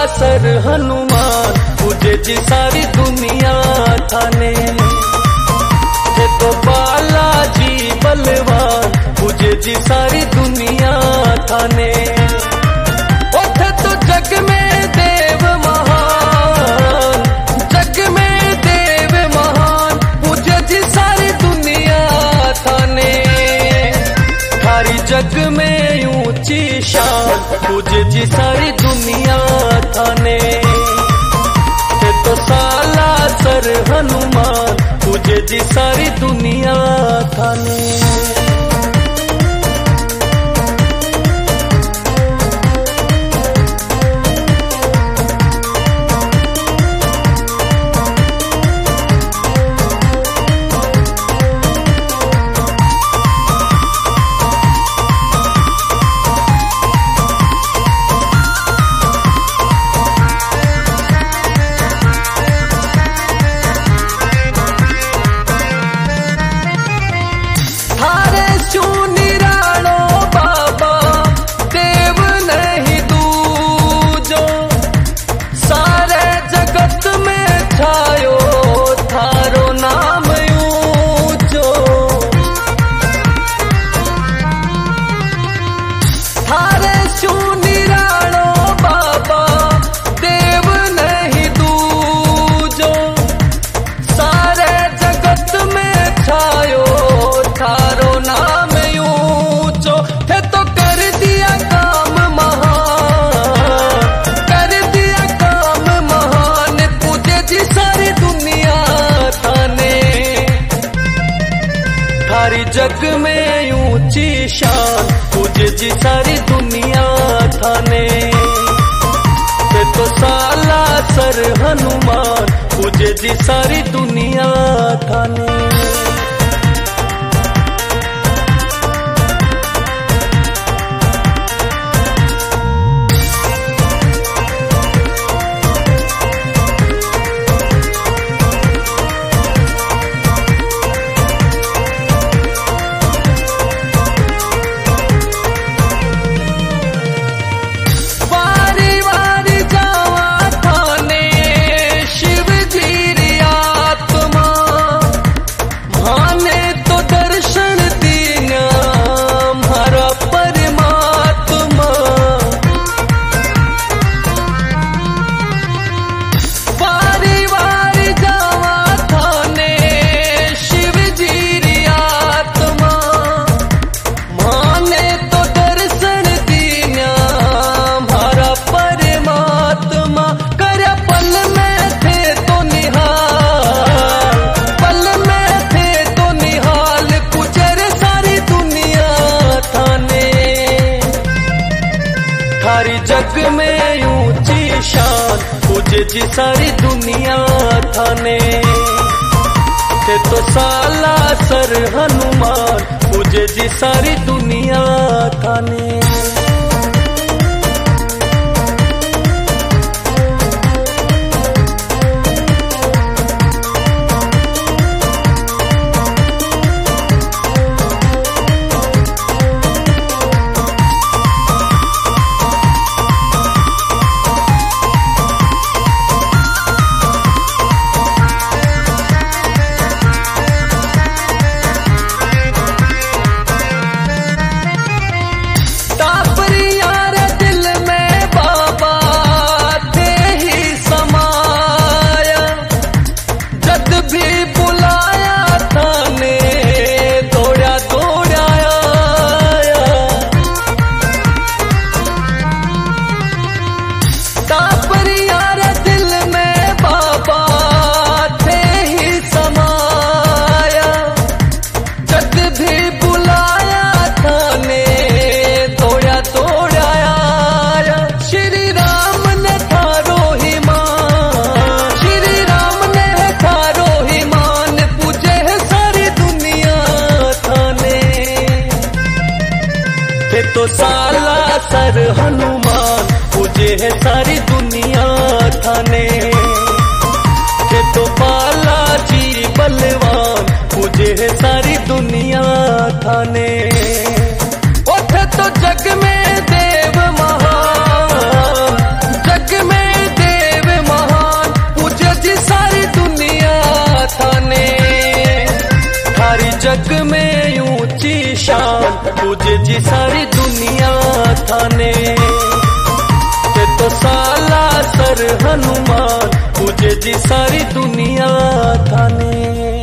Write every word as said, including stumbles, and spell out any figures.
सर हनुमान पूजे जी सारी दुनिया थाने। थे तो बालाजी बलवान पूजे जी सारी दुनिया थाने। उठे तो जग में देव महान, जग में देव महान पूजे जी सारी दुनिया थाने। थारी जग में ऊंची शान पूजे जी सारी दुनिया थाने। ते तो साला सर हनुमान पूजे जी सारी दुनिया थाने। थारी जग में ऊंची शान पूजे जी सारी दुनिया थाने। ते तो साला सर हनुमान पूजे जी सारी दुनिया थाने। थारी जग में ऊंची शान पूजे जी सारी दुनिया थाने। ते तो साला सर हनुमान पूजे जी सारी दुनिया थाने। तो साला सर हनुमान पूजे है सारी दुनिया थाने। के तो बालाजी बलवान पूजे है सारी दुनिया थाने। उठे तो जग में देव महान, जग में पूजे जी सारी दुनिया थाने के तो साला सर हनुमान पूजे जी सारी दुनिया थाने।